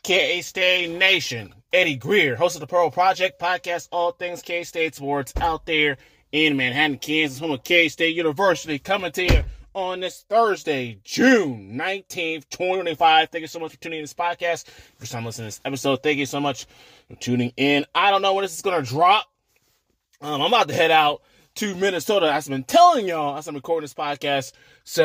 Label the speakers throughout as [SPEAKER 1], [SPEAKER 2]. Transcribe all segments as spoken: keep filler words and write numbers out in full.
[SPEAKER 1] K-State Nation. Eddie Greer, host of the Pearl Project podcast, all things K-State sports out there in Manhattan, Kansas, home of K-State University, coming to you on this Thursday, June nineteenth, twenty twenty-five. Thank you so much for tuning in to this podcast. First time listening to this episode, thank you so much for tuning in. I don't know when this is going to drop. Um, I'm about to head out to Minnesota. I've been telling y'all as I'm recording this podcast.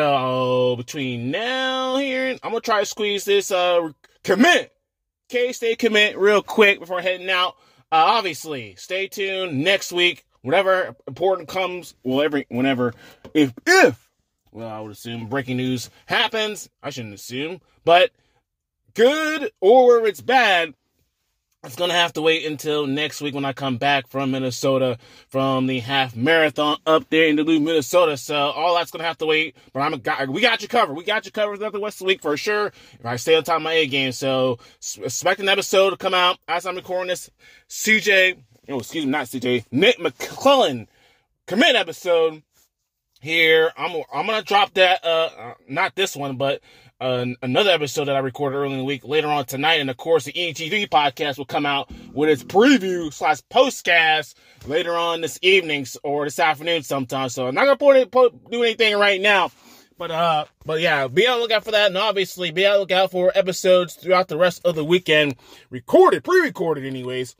[SPEAKER 1] So between now and here, I'm going to try to squeeze this uh, commit. K-State commit real quick before heading out. Uh, obviously, stay tuned next week. Whatever important comes, well, every, whenever, if, if, well, I would assume breaking news happens. I shouldn't assume, but good or it's bad, it's going to have to wait until next week when I come back from Minnesota from the half marathon up there in Duluth, Minnesota. So all that's going to have to wait. But I'm a, we got you covered. We got you covered throughout the rest of the week for sure if I stay on top of my A game. So expect an episode to come out as I'm recording this. C J, oh, excuse me, not C J, Nick McClellan commit episode here. I'm, I'm going to drop that, uh, uh, not this one, but Uh, another episode that I recorded early in the week later on tonight. And of course, the E G V podcast will come out with its preview slash postcast later on this evening or this afternoon sometime. So I'm not going to do anything right now. But, uh, but yeah, be on the lookout for that. And obviously be on the lookout for episodes throughout the rest of the weekend. Recorded, pre-recorded anyways.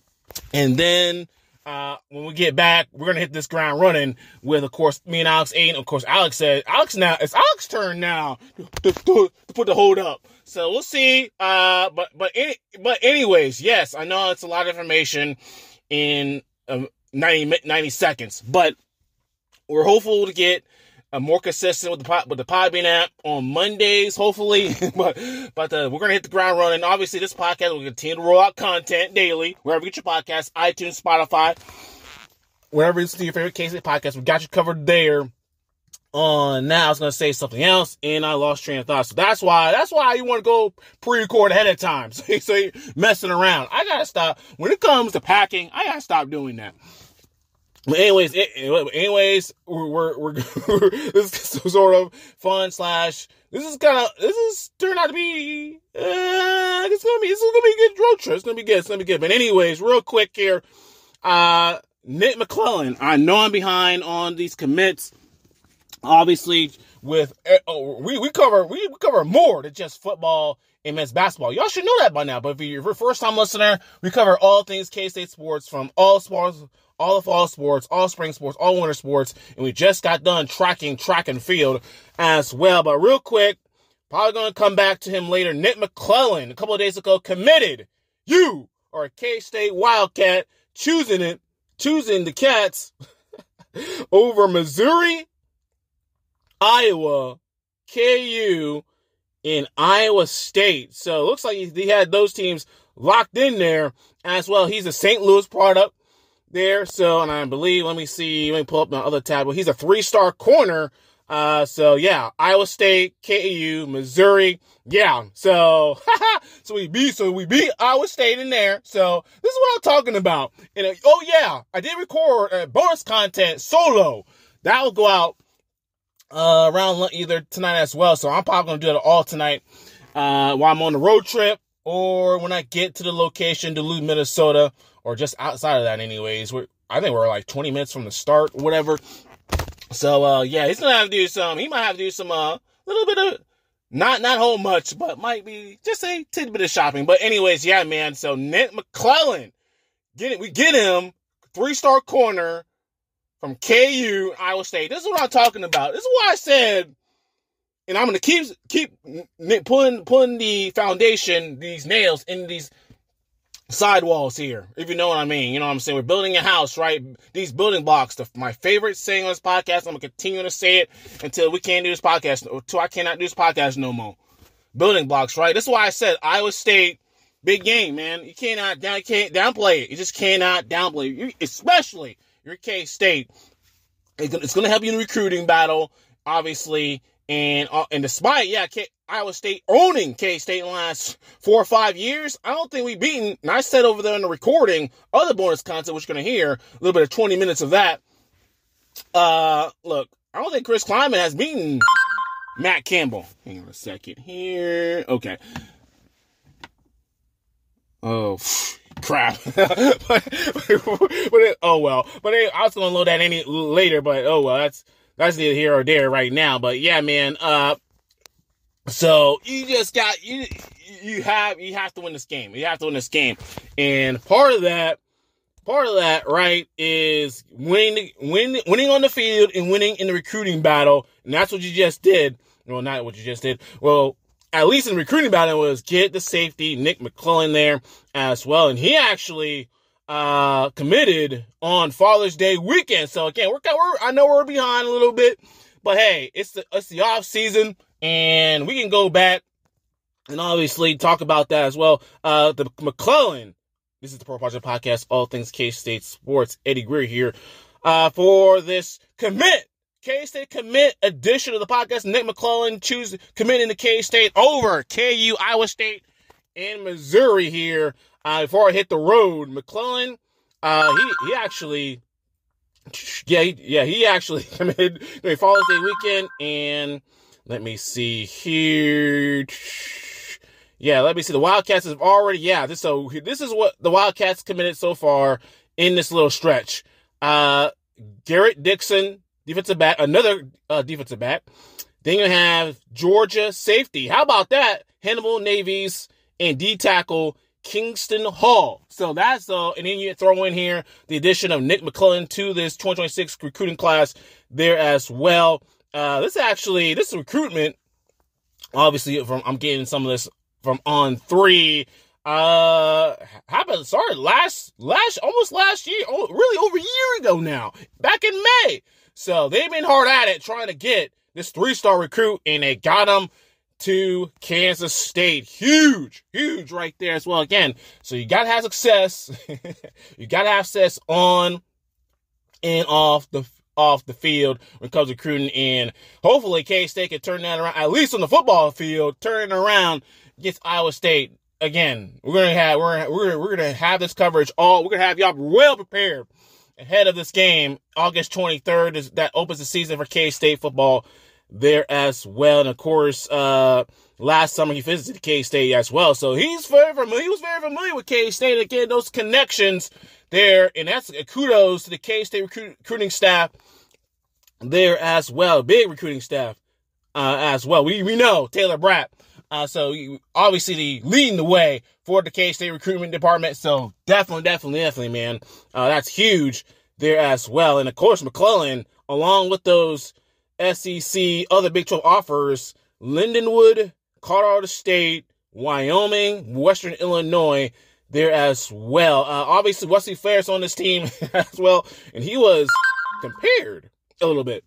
[SPEAKER 1] And then, Uh, when we get back, we're going to hit this ground running with, of course, me and Alex eight. Of course, Alex said, Alex now, it's Alex's turn now to, to, to put the hold up. So we'll see. Uh, but, but, any, but anyways, yes, I know it's a lot of information in um, ninety, ninety seconds, but we're hopeful to get Uh, more consistent with the pod, with the Podbean app on Mondays, hopefully. but but uh, we're gonna hit the ground running. Obviously, this podcast will continue to roll out content daily wherever you get your podcasts, iTunes, Spotify, wherever you see your favorite K-State podcast. We got you covered there. On uh, now, I was gonna say something else, and I lost train of thought. So that's why that's why you want to go pre-record ahead of time. So, so you're messing around. I gotta stop when it comes to packing. I gotta stop doing that. But anyways, it, anyways, we're, we're, we're, this is sort of fun slash, this is kind of, this is turned out to be, uh, it's gonna be, it's gonna be a good road trip. It's gonna be good. It's gonna be good. But anyways, real quick here, uh, Nick McClellan, I know I'm behind on these commits, obviously with, oh, we, we cover, we, we cover more than just football and men's basketball. Y'all should know that by now. But if you're a first time listener, we cover all things K-State sports from all sports, all the fall sports, all spring sports, all winter sports, and we just got done tracking track and field as well. But real quick, probably going to come back to him later. Nick McClellan, a couple of days ago, committed. You are a K-State Wildcat, choosing it, choosing the Cats over Missouri, Iowa, K U, and Iowa State. So it looks like he, he had those teams locked in there as well. He's a Saint Louis product there. So, and I believe, let me see, let me pull up my other tab. Well, he's a three-star corner. Uh, so yeah, Iowa State, K U, Missouri. Yeah. So, so we beat, so we beat Iowa State in there. So this is what I'm talking about. And uh, oh yeah, I did record uh, bonus content solo. That will go out, uh, around either tonight as well. So I'm probably going to do it all tonight, uh, while I'm on the road trip or when I get to the location, Duluth, Minnesota, or just outside of that anyways. We're, I think we're like twenty minutes from the start or whatever. So, uh, yeah, he's going to have to do some, he might have to do some, uh, little bit of, not, not whole much, but might be just a tidbit of shopping. But anyways, yeah, man. So Nick McClellan, get it, we get him, three-star corner from K U, Iowa State. This is what I'm talking about. This is why I said, and I'm going to keep, keep pulling, pulling the foundation, these nails in these sidewalls here, if you know what I mean. You know what I'm saying? We're building a house, right? These building blocks, the, my favorite saying on this podcast, I'm going to continue to say it until we can't do this podcast, until I cannot do this podcast no more. Building blocks, right? That's why I said Iowa State, big game, man. You cannot down, you can't downplay it. You just cannot downplay it. You, especially your K-State. It's going to help you in the recruiting battle, obviously. And, uh, and despite, yeah, K- Iowa State owning K-State in the last four or five years, I don't think we've beaten, and I said over there in the recording, other bonus content, which you're going to hear, a little bit of twenty minutes of that. Uh, look, I don't think Chris Klieman has beaten Matt Campbell. Hang on a second here. Okay. Oh, crap. but, but it, oh, well. But it, I was going to load that any later, but oh, well, that's, that's neither here or there right now. But yeah, man, uh, so you just got, you, you have, you have to win this game. You have to win this game. And part of that, part of that, right, is winning, winning, winning on the field and winning in the recruiting battle. And that's what you just did. Well, not what you just did. Well, at least in the recruiting battle was get the safety, Nick McClellan, there as well. And he actually uh, committed on Father's Day weekend. So again, we're, we're I know we're behind a little bit, but hey, it's the it's the off season, and we can go back and obviously talk about that as well. Uh, the McClellan. This is the Pro Project Podcast, all things K-State sports. Eddie Greer here uh, for this commit. K-State commit edition of the podcast. Nick McClellan choose committing to K-State over K U, Iowa State, and Missouri here. Uh, before I hit the road, McClellan, uh, he he actually, yeah, he, yeah, he actually committed during Father's Day weekend. And let me see here. Yeah, let me see. The Wildcats have already, yeah. This so this is what the Wildcats committed so far in this little stretch. Uh, Garrett Dixon, defensive back, another uh, defensive back. Then you have Georgia safety. How about that? Hannibal Navies and D tackle Kingston Hall. So that's uh, and then you throw in here the addition of Nick McClellan to this twenty twenty-six recruiting class there as well. Uh, this actually this recruitment, obviously, from I'm getting some of this from On three. Uh, happened started last last almost last year, oh, really over a year ago now, back in May. So they've been hard at it trying to get this three-star recruit, and they got him to Kansas State. Huge, huge right there as well. Again, so you got to have success. You got to have success on and off the off the field when it comes to recruiting, and hopefully K-State can turn that around, at least on the football field, turn it around against Iowa State. Again, we're gonna have we're we're we're gonna have this coverage all. We're gonna have y'all well prepared ahead of this game, August twenty-third. Is that opens the season for K-State football there as well. And of course, uh, last summer he visited K-State as well, so he's very familiar. He was very familiar with K-State. Again, those connections there, and that's uh, kudos to the K-State recruit, recruiting staff there as well. Big recruiting staff uh, as well. We we know Taylor Bratt. Uh, so obviously the leading the way for the K-State recruitment department. So definitely, definitely, definitely, man. Uh, that's huge there as well. And of course, McClellan, along with those S E C, other Big twelve offers, Lindenwood, Colorado State, Wyoming, Western Illinois there as well. Uh, obviously, Wesley Fair's on this team as well. And he was compared a little bit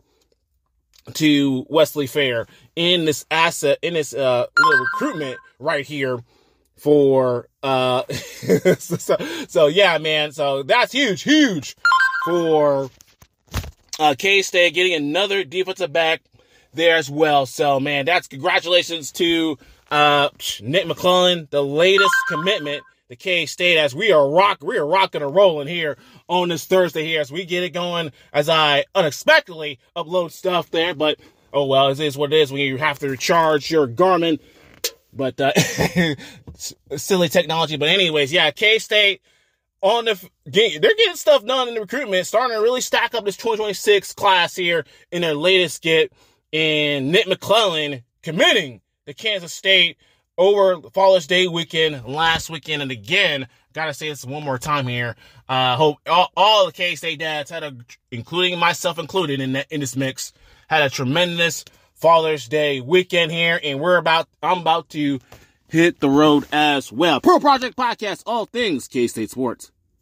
[SPEAKER 1] to Wesley Fair in this asset, in this uh, little recruitment right here for, uh, so, so yeah, man. So that's huge, huge for uh, K-State getting another defensive back there as well. So, man, that's congratulations to uh, Nick McClellan, the latest commitment to K-State, as we are rock, we are rocking and rolling here on this Thursday here as we get it going, as I unexpectedly upload stuff there. But oh well, it is what it is when you have to recharge your Garmin. But uh, silly technology. But anyways, yeah, K-State on the they're getting stuff done in the recruitment, starting to really stack up this twenty twenty-six class here in their latest get. And Nick McClellan committing to Kansas State over Father's Day weekend, last weekend, and again, gotta say this one more time here. Uh, hope all, all the K-State dads had a, including myself included in that in this mix, had a tremendous Father's Day weekend here, and we're about, I'm about to hit the road as well. Pro Project Podcast, all things K-State sports.